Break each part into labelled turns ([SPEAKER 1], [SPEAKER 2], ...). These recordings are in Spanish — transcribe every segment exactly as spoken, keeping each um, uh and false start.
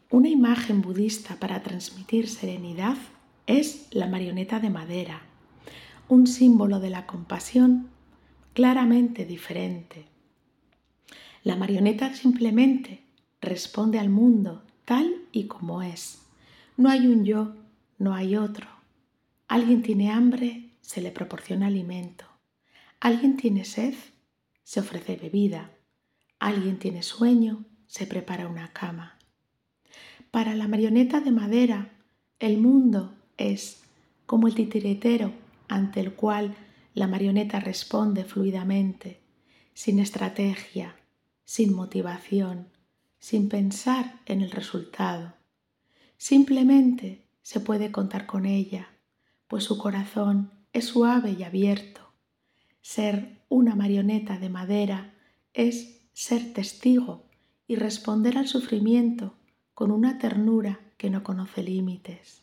[SPEAKER 1] Una imagen budista para transmitir serenidad es la marioneta de madera, un símbolo de la compasión claramente diferente. La marioneta simplemente responde al mundo tal y como es. No hay un yo, no hay otro. Alguien tiene hambre, se le proporciona alimento. Alguien tiene sed, se ofrece bebida. Alguien tiene sueño, se prepara una cama. Para la marioneta de madera, el mundo es como el titiritero ante el cual la marioneta responde fluidamente, sin estrategia, sin motivación, sin pensar en el resultado. Simplemente se puede contar con ella, pues su corazón es suave y abierto. Ser una marioneta de madera es ser testigo y responder al sufrimiento con una ternura que no conoce límites.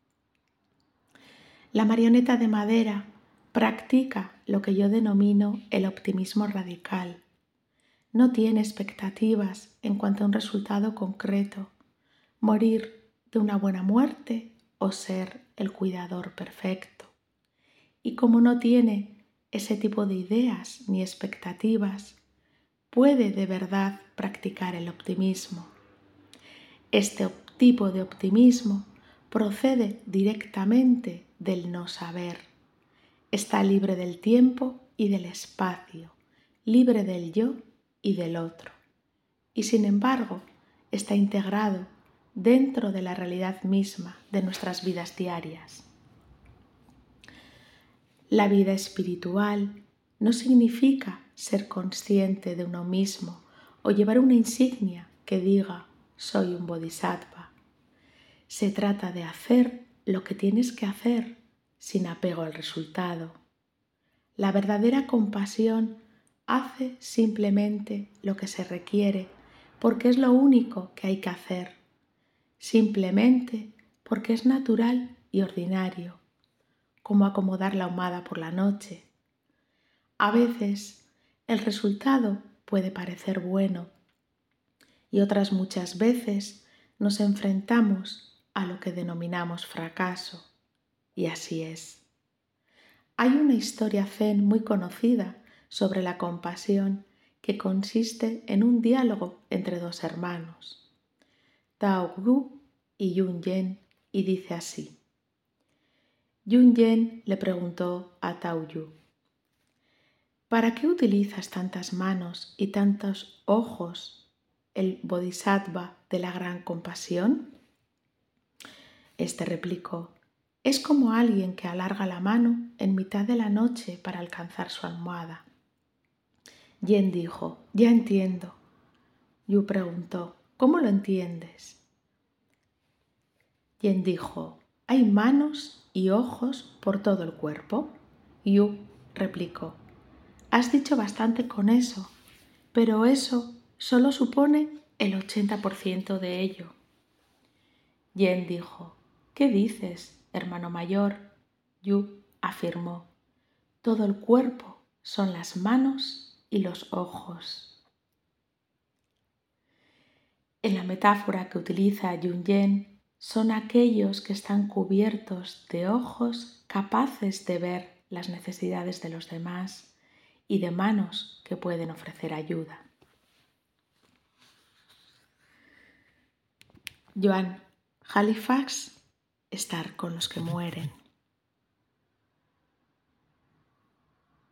[SPEAKER 1] La marioneta de madera practica lo que yo denomino el optimismo radical. No tiene expectativas en cuanto a un resultado concreto, morir de una buena muerte o ser el cuidador perfecto. Y como no tiene ese tipo de ideas ni expectativas, puede de verdad practicar el optimismo. Este tipo de optimismo procede directamente del no saber. Está libre del tiempo y del espacio, libre del yo y del otro. Y sin embargo, está integrado dentro de la realidad misma de nuestras vidas diarias. La vida espiritual no significa ser consciente de uno mismo o llevar una insignia que diga soy un bodhisattva. Se trata de hacer lo que tienes que hacer sin apego al resultado. La verdadera compasión hace simplemente lo que se requiere porque es lo único que hay que hacer, simplemente porque es natural y ordinario, como acomodar la ahumada por la noche. A veces el resultado puede parecer bueno y otras muchas veces nos enfrentamos a lo que denominamos fracaso, y así es. Hay una historia zen muy conocida sobre la compasión que consiste en un diálogo entre dos hermanos, Tao Yu y Yun Yen, y dice así. Yun Yen le preguntó a Tao Yu, ¿para qué utilizas tantas manos y tantos ojos, el bodhisattva de la gran compasión? Este replicó, es como alguien que alarga la mano en mitad de la noche para alcanzar su almohada. Yen dijo, ya entiendo. Yu preguntó, ¿cómo lo entiendes? Yen dijo, ¿hay manos y ojos por todo el cuerpo? Yu replicó, has dicho bastante con eso, pero eso solo supone el ochenta por ciento de ello. Yen dijo, ¿qué dices, hermano mayor? Yu afirmó, todo el cuerpo son las manos y los ojos. En la metáfora que utiliza Yun Yen, son aquellos que están cubiertos de ojos capaces de ver las necesidades de los demás y de manos que pueden ofrecer ayuda. Joan Halifax, estar con los que mueren.